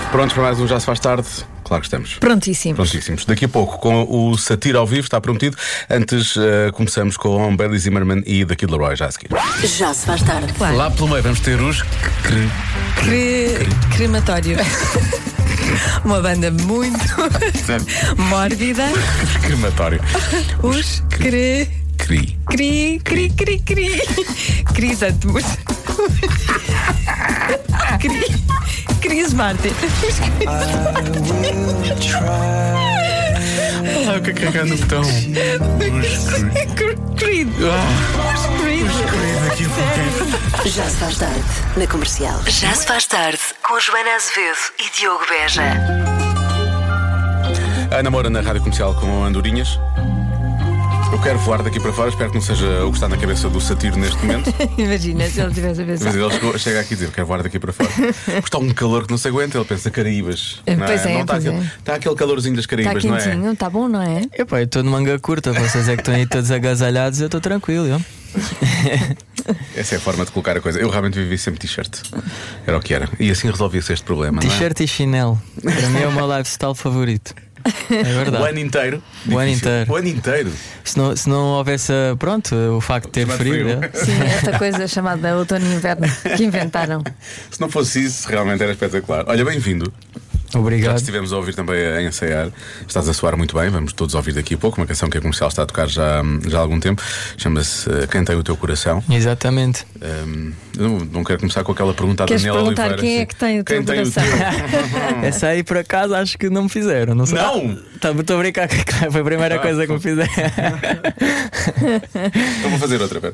Prontos para mais um Já Se Faz Tarde? Claro que estamos. Prontíssimos. Daqui a pouco, com o Satir ao vivo, está prometido. Antes, começamos com Bailey Zimmerman e The Kid Laroi, já a seguir. Já se faz tarde. Claro. Lá pelo meio vamos ter os... Crematório. Uma banda muito mórbida. Crematório. Os Crisantemos. Chris Martin. O que é carregando o botão? Creed. Já se faz tarde na Comercial. Já se faz tarde com Joana Azevedo e Diogo Beja. A namora na Rádio Comercial com Andorinhas. Eu quero voar daqui para fora, espero que não seja o que está na cabeça do Satiro neste momento. Imagina se ele tivesse a pensar. Mas ele chega aqui e diz: eu quero voar daqui para fora. Porque está um calor que não se aguenta, ele pensa Caraíbas. Pois é, não está, pois está aquele calorzinho das Caraíbas, Está não é? quentinho, está bom, não é? Epá, eu estou de manga curta, vocês é que estão aí todos agasalhados, eu estou tranquilo. Eu. Essa é a forma de colocar a coisa. Eu realmente vivi sempre t-shirt. Era o que era. E assim resolvia-se este problema. T-shirt e chinelo. Para mim é o meu lifestyle favorito. É verdade. O ano inteiro. O ano inteiro. O ano inteiro. Se não houvesse, pronto, o facto de ter Chamado frio. frio. É? Sim, esta coisa chamada outono e inverno que inventaram. Se não fosse isso, realmente era espetacular. Olha, bem-vindo. Já Obrigado. estivemos a ouvir também a ensaiar. Estás a soar muito bem, vamos todos ouvir daqui a pouco. Uma canção que a Comercial está a tocar já há algum tempo. Chama-se Quem Tem o Teu Coração. Exatamente. Eu não quero começar com aquela pergunta à Queres Daniela perguntar Oliveira. quem é que tem o teu coração? Essa aí por acaso acho que não me fizeram. Não sei. Não! Estou a brincar, foi a primeira coisa que me fizeram. Então vou fazer outra vez.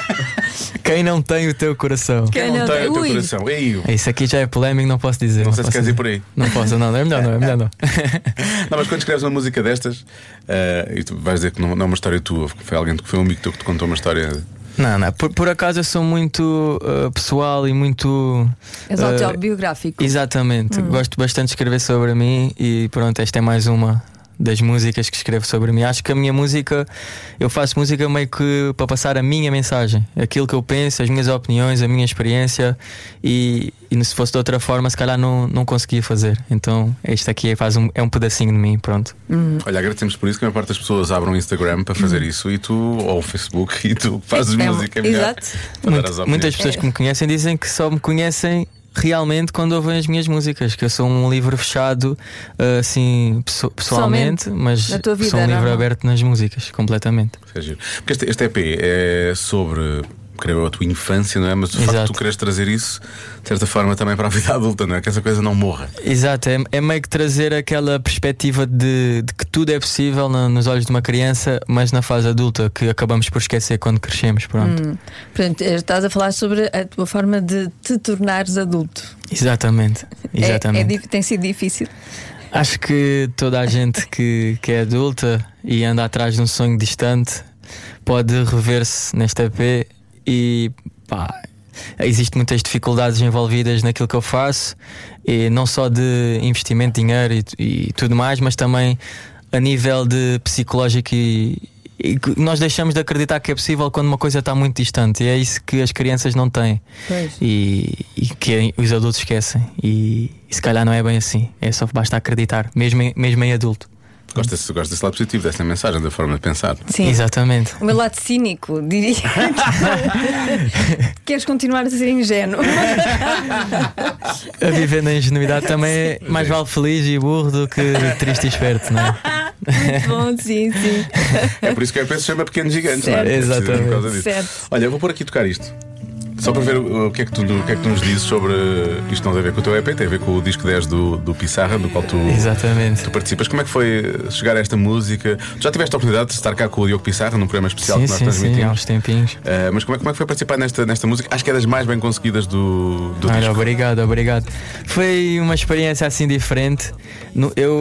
Quem não tem o teu coração? Quem não tem o teu Ui. coração? Ei, Isso aqui já é polémico, não posso dizer. não sei se posso queres ir dizer. por aí. Não posso, não, é melhor não. Não, mas quando escreves uma música destas, e tu vais dizer que não é uma história tua, foi alguém que foi um amigo teu que te contou uma história. Não, por acaso eu sou muito pessoal e muito. És autobiográfico. Exatamente, gosto bastante de escrever sobre mim e pronto, esta é mais uma das músicas que escrevo sobre mim. Acho que a minha música, eu faço música meio que para passar a minha mensagem, aquilo que eu penso, as minhas opiniões, a minha experiência e se fosse de outra forma se calhar não conseguia fazer. Então este aqui é um pedacinho de mim, pronto. Olha, agradecemos por isso que a maior parte das pessoas abre um Instagram para fazer isso e tu, ou o Facebook, e tu fazes música melhor. Exato. Para dar as opiniões. Muitas pessoas que me conhecem dizem que só me conhecem realmente quando ouvem as minhas músicas, que eu sou um livro fechado assim pessoalmente, mas na tua vida, sou um livro não? aberto nas músicas, completamente. Isso é giro. Porque este EP é sobre, creio eu, a tua infância, não é? Mas o facto de Exato. tu queres trazer isso de certa forma também para a vida adulta, não é? Que essa coisa não morra. Exato, é meio que trazer aquela perspectiva de que tudo é possível nos olhos de uma criança, mas na fase adulta que acabamos por esquecer quando crescemos, pronto. Portanto, estás a falar sobre a tua forma de te tornares adulto. Exatamente. Tem sido difícil. Acho que toda a gente que é adulta e anda atrás de um sonho distante pode rever-se neste EP e pá, existem muitas dificuldades envolvidas naquilo que eu faço, e não só de investimento de dinheiro e tudo mais, mas também a nível de psicológico e nós deixamos de acreditar que é possível quando uma coisa está muito distante, e é isso que as crianças não têm. Pois. E que os adultos esquecem, e se calhar não é bem assim, é só basta acreditar, mesmo em adulto. Gosto desse lado positivo, dessa mensagem, da forma de pensar. Sim. Exatamente. O meu lado cínico, diria. Queres continuar a ser ingênuo? A viver na ingenuidade também é mais vale feliz e burro do que triste e esperto, não é? Muito bom, sim. É por isso que eu penso que se chama Pequenos Gigantes, não é? Certo. Exatamente. Por causa disso. Certo. Olha, eu vou pôr aqui tocar isto. Só para ver o que é que tu nos dizes sobre. Isto não tem a ver com o teu EP, tem a ver com o disco 10 do Pissarra, do qual tu Exatamente. participas. Como é que foi chegar a esta música? Tu já tiveste a oportunidade de estar cá com o Diogo Pissarra num programa especial que nós Sim, transmitimos? há uns tempinhos. Mas como é que foi participar nesta música? Acho que é das mais bem conseguidas do Olha, disco. obrigado. Foi uma experiência assim diferente. Eu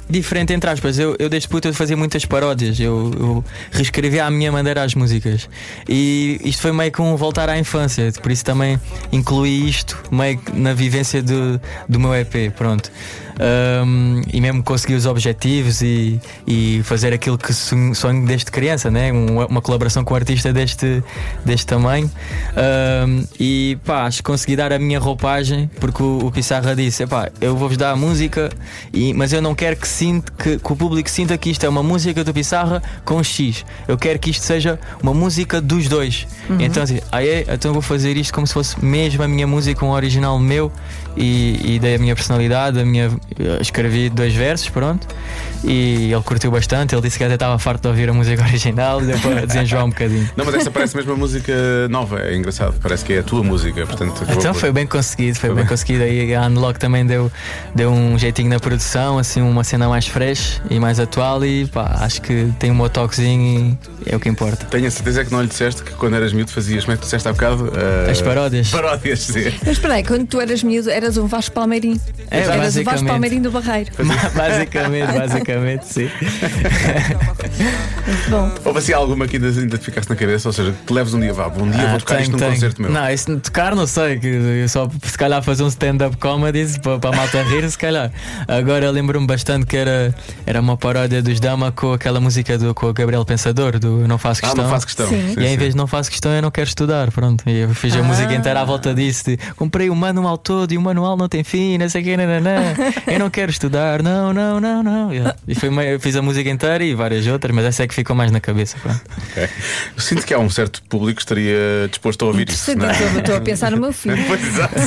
diferente, entre aspas. Eu desde puto eu fazia muitas paródias. Eu reescrevia à minha maneira as músicas. E isto foi meio que um voltar à infância. Por isso também incluí isto meio que na vivência do meu EP. Pronto. E mesmo conseguir os objetivos e fazer aquilo que sonho desde criança, né? Uma colaboração com um artista deste tamanho. E pá, acho que consegui dar a minha roupagem, porque o Pissarra disse: pá, eu vou-vos dar a música, mas eu não quero que o público sinta que isto é uma música do Pissarra com X. Eu quero que isto seja uma música dos dois. Então assim, então eu vou fazer isto como se fosse mesmo a minha música, um original meu. E dei a minha personalidade, escrevi 2 versos, pronto. E ele curtiu bastante. Ele disse que até estava farto de ouvir a música original e deu para desenjoar um bocadinho. Não, mas esta parece mesmo uma música nova. É engraçado, parece que é a tua música. Portanto, então foi bem conseguido, foi bem conseguido. Aí a Unlock também deu um jeitinho na produção, assim, uma cena mais fresh e mais atual. E pá, acho que tem um meu toquezinho e é o que importa. Tenho a certeza que não lhe disseste que quando eras miúdo fazias, como é que tu disseste há bocado? As paródias. Paródias, sim. Mas espera aí, quando tu eras miúdo, eras um Vasco Palmeirinho. Eras o Vasco Palmeirinho do Barreiro. Basicamente, sim. Muito bom. Houve assim alguma que ainda te ficaste na cabeça? Ou seja, que te leves um dia, vou tocar isto num concerto meu. Não, isso tocar não sei, que eu só se calhar fazer um stand-up comedy para a malta rir, se calhar. Agora lembro-me bastante que era uma paródia dos Dama com aquela música com o Gabriel Pensador, do Não Faço Questão. Não Faço Questão. Sim. E em vez de Não Faço Questão, eu não quero estudar. Pronto. E eu fiz a música inteira à volta disso. Comprei o manual todo e o manual não tem fim, não sei o que, eu não quero estudar, não. E eu fiz a música inteira e várias outras, mas essa é que ficou mais na cabeça. Okay. Eu sinto que há um certo público que estaria disposto a ouvir isso. Não é? Estou a pensar no meu filho. Pois, exato.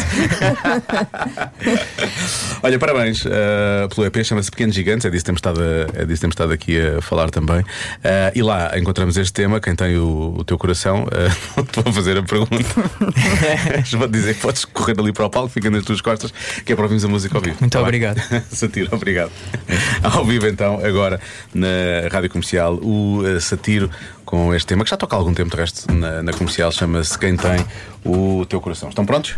Olha, parabéns pelo EP, chama-se Pequenos Gigantes. É disso que temos estado aqui a falar também. E lá encontramos este tema. Quem tem o teu coração, estou a fazer a pergunta. Vou dizer que podes correr ali para o palco, fica nas tuas costas, que é para ouvirmos a música ao vivo. Muito obrigado. Satiro, obrigado. Ao vivo então, agora na Rádio Comercial, o Satiro com este tema que já toca há algum tempo, de resto, na Comercial, chama-se Quem Tem o Teu Coração. Estão prontos?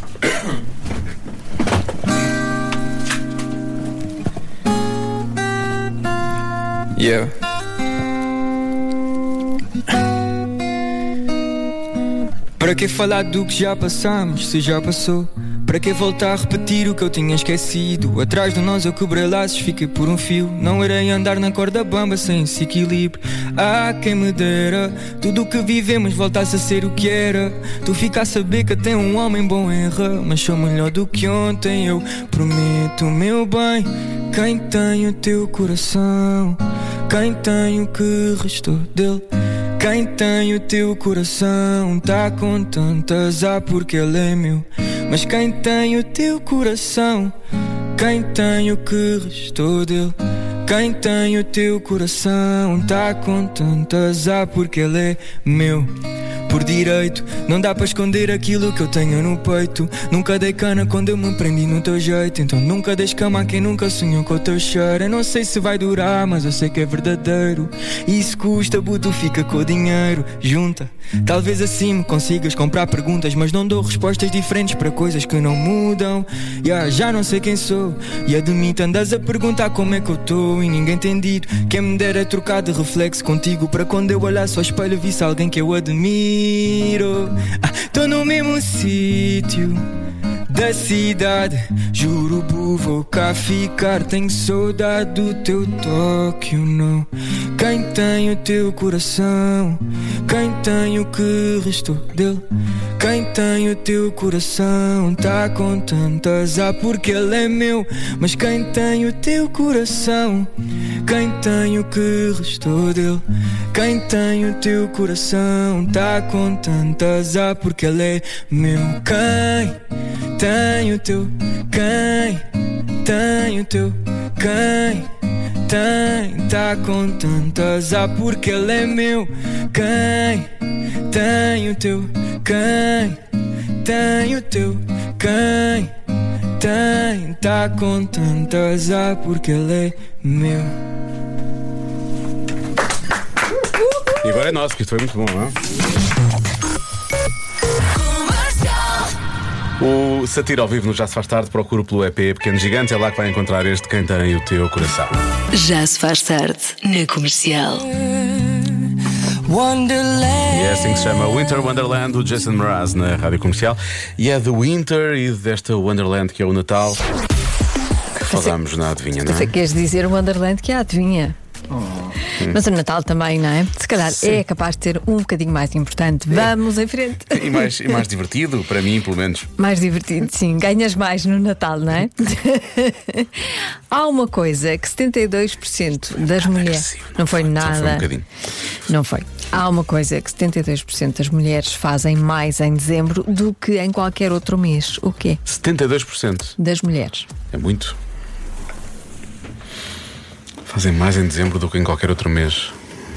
Yeah. Para que falar do que já passamos, se já passou? Para que voltar a repetir o que eu tinha esquecido? Atrás de nós eu quebrei laços, fiquei por um fio. Não irei andar na corda bamba sem esse equilíbrio. Ah, quem me dera tudo o que vivemos voltasse a ser o que era. Tu fica a saber que até um homem bom erra, mas sou melhor do que ontem, eu prometo, meu bem. Quem tem o teu coração? Quem tem o que restou dele? Quem tem o teu coração tá com tantas porque ele é meu. Mas quem tem o teu coração? Quem tem o que restou dele? Quem tem o teu coração tá com tantas porque ele é meu. Por direito, não dá para esconder aquilo que eu tenho no peito. Nunca dei cana quando eu me prendi no teu jeito. Então nunca deixes cama a quem nunca sonhou com o teu cheiro. Eu não sei se vai durar, mas eu sei que é verdadeiro. E isso custa, buto, fica com o dinheiro. Junta, talvez assim me consigas comprar perguntas, mas não dou respostas diferentes para coisas que não mudam. Já não sei quem sou, e admito, andas a perguntar como é que eu tô e ninguém tem dito. Quem me dera trocar de reflexo contigo, para quando eu olhasse ao espelho visse alguém que eu admiro. Tô no mesmo sítio da cidade, juro, vou cá ficar. Tenho saudade do teu toque, não. Quem tem o teu coração? Quem tem o que restou dele? Quem tem o teu coração tá com tantas porque ele é meu. Mas quem tem o teu coração? Quem tem o que restou dele? Quem tem o teu coração tá com tantas porque ele é meu. Quem tem o teu? Quem tem o teu? Quem tem tá com tantas porque ele é meu. Quem tem o teu? Quem tem o teu? Quem tem tá com tantas porque ele é meu. E agora é nosso, que isto foi muito bom, não é? O Satira ao vivo no Já Se Faz Tarde, procura pelo EP Pequenos Gigantes, é lá que vai encontrar este Quem Tem o Teu Coração. Já se faz tarde na Comercial. E é assim que se chama Winter Wonderland, do Jason Mraz na Rádio Comercial. E é do Winter e desta Wonderland que é o Natal que falámos na adivinha, não Você é? queres dizer o Wonderland que é a adivinha? Mas o Natal também, não é? Se calhar é capaz de ser um bocadinho mais importante. Vamos em frente. E mais divertido, para mim, pelo menos. Mais divertido, sim. Ganhas mais no Natal, não é? Há uma coisa que 72% das mulheres. Não foi Só foi um nada. bocadinho. Não foi. Há uma coisa que 72% das mulheres fazem mais em dezembro do que em qualquer outro mês. O quê? 72% Das mulheres. é muito. Fazem mais em dezembro do que em qualquer outro mês.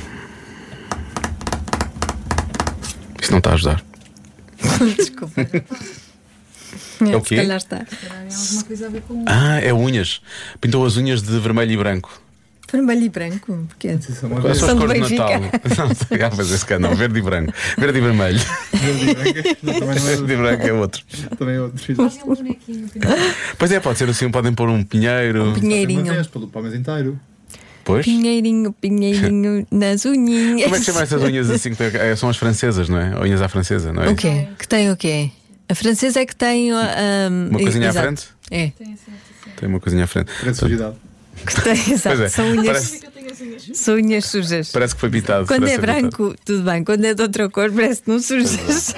Isso não está a ajudar. Desculpa. É o quê? Se calhar está. Ah, é unhas. Pintou as unhas de vermelho e branco. Vermelho e branco? Porquê? Quais são as São do cores de Benfica. Natal? Não sei, mas esse cá não, verde e branco. Verde e vermelho. Verde e branco é outro. Também é outro. Pois é, pode ser assim, podem pôr um pinheiro. Pinheirinho. Pelo mês inteiro. Pois. Pinheirinho, pinheirinho nas unhinhas. Como é que chama essas unhas assim? São as francesas, não é? Unhas à francesa, não é? O quê? Que tem o quê? A francesa é que tem Uma coisinha à exato. frente? É. Tem uma coisinha à frente. Parece sujidade. Que tem, exato. Pois é, São unhas, parece, são unhas sujas. parece que foi pitado. Quando parece é que foi pitado. branco, tudo bem. Quando é de outra cor, parece que não sujas.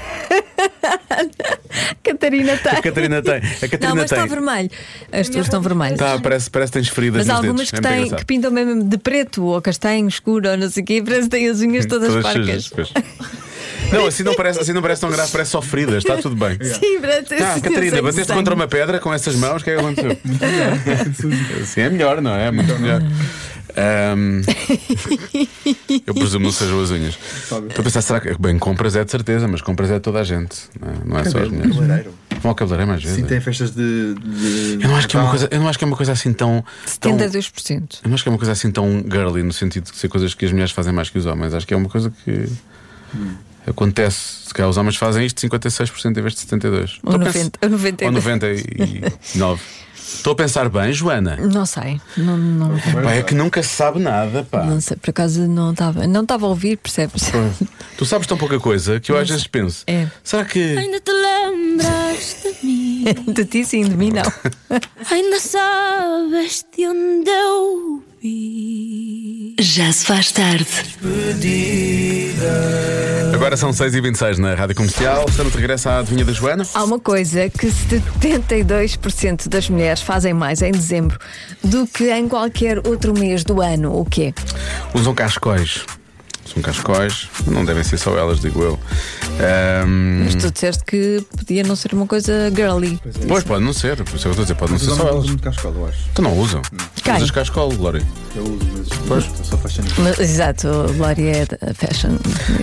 Catarina tem. A Catarina tem. A Não, Catarina mas está tem. vermelho. As tuas estão vermelhas. Tá, parece que tens feridas Mas há nos algumas dedos. que, É muito têm, engraçado. que pintam mesmo de preto ou castanho escuro ou não sei o quê, parece que têm as unhas todas sujas, parcas. pois. Não, assim não parece tão grave, parece só feridas, está tudo bem. Sim, parece Ah, assim, Catarina, sem bateste sangue. contra uma pedra com essas mãos, o que é que aconteceu? Assim é melhor, não é? Muito melhor. Eu presumo não sejam as unhas. Estou a pensar, será que. Bem, compras é de certeza, mas compras é de toda a gente, não é só as mulheres. Cabeleireiro. Vão ao cabeleireiro mais vezes. Sim, tem festas de. Eu não acho que é uma coisa assim tão. 72%. Eu não acho que é uma coisa assim tão girly, no sentido de ser coisas que as mulheres fazem mais que os homens. Acho que é uma coisa que acontece. Se calhar os homens fazem isto 56% em vez de 72%. Ou 90, ou 99. Ou 99%. Estou a pensar bem, Joana. Não sei. Não, Pá, é que nunca se sabe nada, pá. não sei. Por acaso não estava a ouvir, percebes? Tu sabes tão pouca coisa que eu às vezes penso. É. Será que. Ainda te lembras de mim? De ti sim, de mim não. Ainda sabes de onde eu vi? Já se faz tarde. Agora são 6h26 na Rádio Comercial. Estamos de regresso à adivinha da Joana. Há uma coisa que 72% das mulheres fazem mais em dezembro do que em qualquer outro mês do ano. O quê? Usam cascóis. Usam cascóis. Não devem ser só elas, digo eu. Mas tu disseste que podia não ser uma coisa girly. Pois, pode não ser. Por isso é que eu estou a dizer, pode não ser Mas só não elas. uso muito cascola, eu acho. Tu não usam. Quem? Usas cascol, Glória. Eu uso, mas eu sou fashionista. Mas, exato, a Glória é da fashion.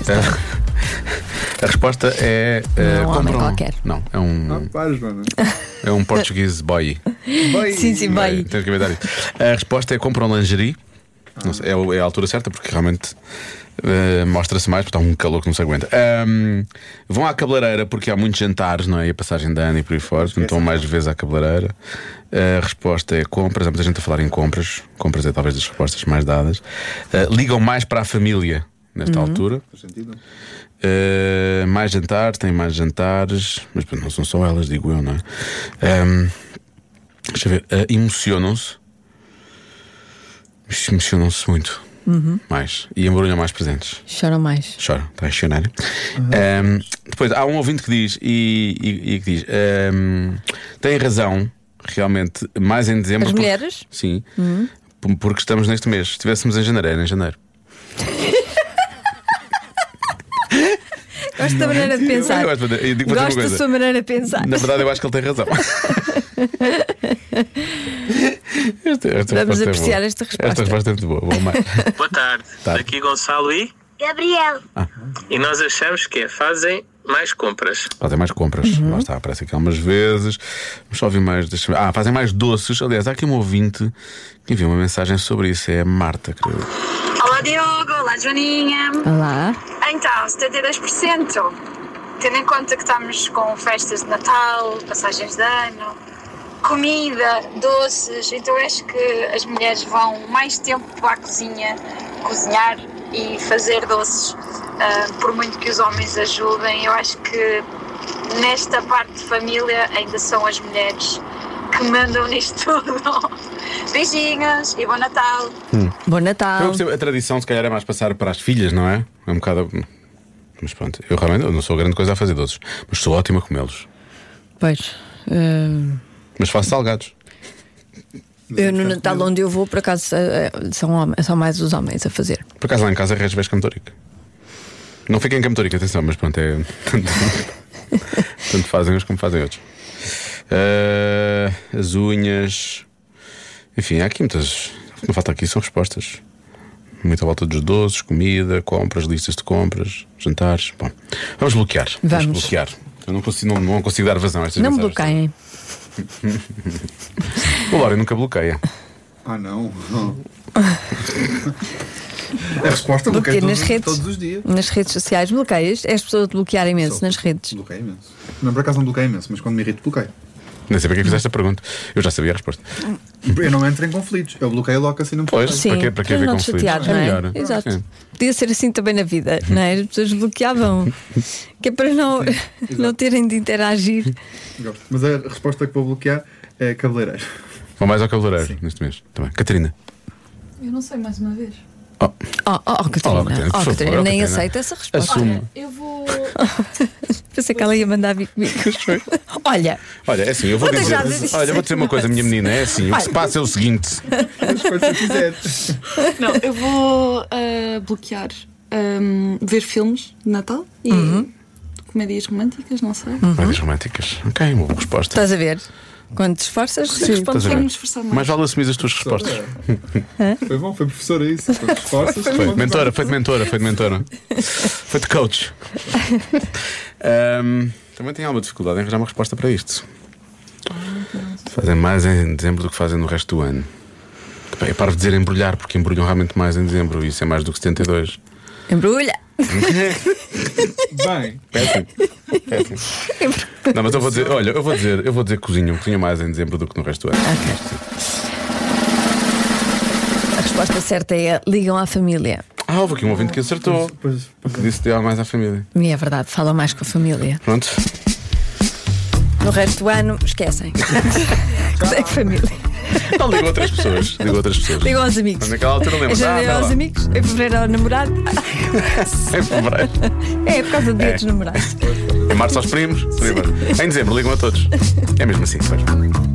A resposta é. Não é um homem compram- qualquer. Não, Pares, mano. é um português boy. Sim, vai. Tenho que inventar isso. A resposta é compram lingerie. Não sei, é a altura certa porque realmente mostra-se mais, porque está um calor que não se aguenta. Vão à cabeleireira porque há muitos jantares, não é? E a passagem de ano e por aí fora, então vão mais vezes à cabeleireira. A resposta é compras. Há muita gente a falar em compras. Compras é talvez das respostas mais dadas. Ligam mais para a família nesta altura. Faz sentido? Mais jantar, tem mais jantares, mas não são só elas, digo eu, não é? Deixa eu ver, emocionam-se. Emocionam-se muito. Mais. E embrulham mais presentes. Choram mais. Choram, está a chorar. Depois há um ouvinte que diz e que diz: tem razão, realmente, mais em dezembro. As porque- mulheres? Sim, porque estamos neste mês. Se estivéssemos em janeiro, era em janeiro. Gosto da maneira de pensar. Eu digo uma Gosto da coisa. sua maneira de pensar. Na verdade, eu acho que ele tem razão. Esta Vamos resposta é apreciar boa. esta resposta. Esta resposta é muito boa. Vou mais. Boa tarde, Tá. aqui Gonçalo e Gabriel. E nós achamos que fazem mais compras. Fazem mais compras. Lá está, aparece aqui algumas vezes. Vamos só ouvir mais. Fazem mais doces. Aliás, há aqui um ouvinte que enviou uma mensagem sobre isso. É a Marta, creio. Olá Diogo, olá Joaninha. Olá. Então, 72% tendo em conta que estamos com festas de Natal, passagens de ano, comida, doces, então eu acho que as mulheres vão mais tempo para a cozinha, cozinhar e fazer doces, por muito que os homens ajudem. Eu acho que nesta parte de família ainda são as mulheres que mandam nisto tudo. Beijinhos e bom Natal. Bom Eu Natal. percebo, a tradição se calhar é mais passar para as filhas, não é? É um bocado. Mas pronto, eu realmente não sou grande coisa a fazer doces, mas sou ótimo a comê-los. Pois. Mas faço salgados. Eu no Natal onde eu vou, por acaso, são mais os homens a fazer. Por acaso lá em casa é Reis Campo Tórico. Não fiquem em Campo Tórico, atenção, mas pronto, é. Tanto fazem uns como fazem outros. As unhas. Enfim, há aqui muitas. O que não falta aqui são respostas. Muita volta dos doces, comida, compras, listas de compras, jantares. Bom, vamos bloquear. Vamos. bloquear. Eu não consigo dar vazão a estas Não me mensagens. bloqueiem. O Lório nunca bloqueia. Ah, não. A resposta Bloqueio bloqueia nas redes. todos os dias. Nas redes sociais bloqueias. És pessoa de bloquear imenso nas redes. Bloqueio imenso. Não, por acaso não bloqueio imenso, mas quando me irrito, bloqueio. Nem sei para que fizeste a pergunta. Eu já sabia a resposta. Eu não entro em conflitos. Eu bloqueio logo assim, não Pois. posso. Sim, Para quê haver não te conflitos? chateares, É não é? melhor. Exato. Sim. Podia ser assim também na vida, não é? As pessoas bloqueavam. Que é para não terem de interagir. Gosto. Mas a resposta que vou bloquear é cabeleireiro. Vou mais ao cabeleireiro neste mês. Também. Catarina. Eu não sei, mais uma vez. Catarina. Olá, Catarina, por favor, Catarina, nem Catarina. aceita essa resposta. Assume. Olha, eu vou. Pensei que ela ia mandar vir comigo. Olha, Olha, é assim, eu vou Outra dizer. já disse. Olha, eu vou dizer uma coisa, minha menina. É assim, o que se passa é o seguinte. Escolhe se quiser. Não, eu vou bloquear ver filmes de Natal e comédias românticas, não sei. Comédias românticas. Ok, uma boa resposta. estás a ver? Quando te esforças, Estás a ver? Tenho de me esforçar mais. Mais vale assumir as tuas respostas. Foi bom, foi professora isso. Foi respostas. Foi de mentora, foi de mentora, foi de mentora. Foi de coach. Também tenho alguma dificuldade em arranjar uma resposta para isto. Fazem mais em dezembro do que fazem no resto do ano. Bem, eu paro de dizer embrulhar, porque embrulham realmente mais em dezembro. E isso é mais do que 72. embrulha. Bem, Péssimo. Não, mas eu vou dizer, olha, eu vou dizer cozinham mais em dezembro do que no resto do ano. A resposta certa é ligam à família. Houve aqui um ouvinte que acertou. pois, Que disse que deu mais à família. E é verdade, falam mais com a família. Pronto. No resto do ano, esquecem. É família. Não, ligam outras pessoas. Ligam aos amigos. Naquela altura Em lembro. janeiro aos amigos, em fevereiro ao namorado. Em fevereiro. É por causa do dia dos namorados. Em março aos primos. Em dezembro ligam a todos. É mesmo assim, pois.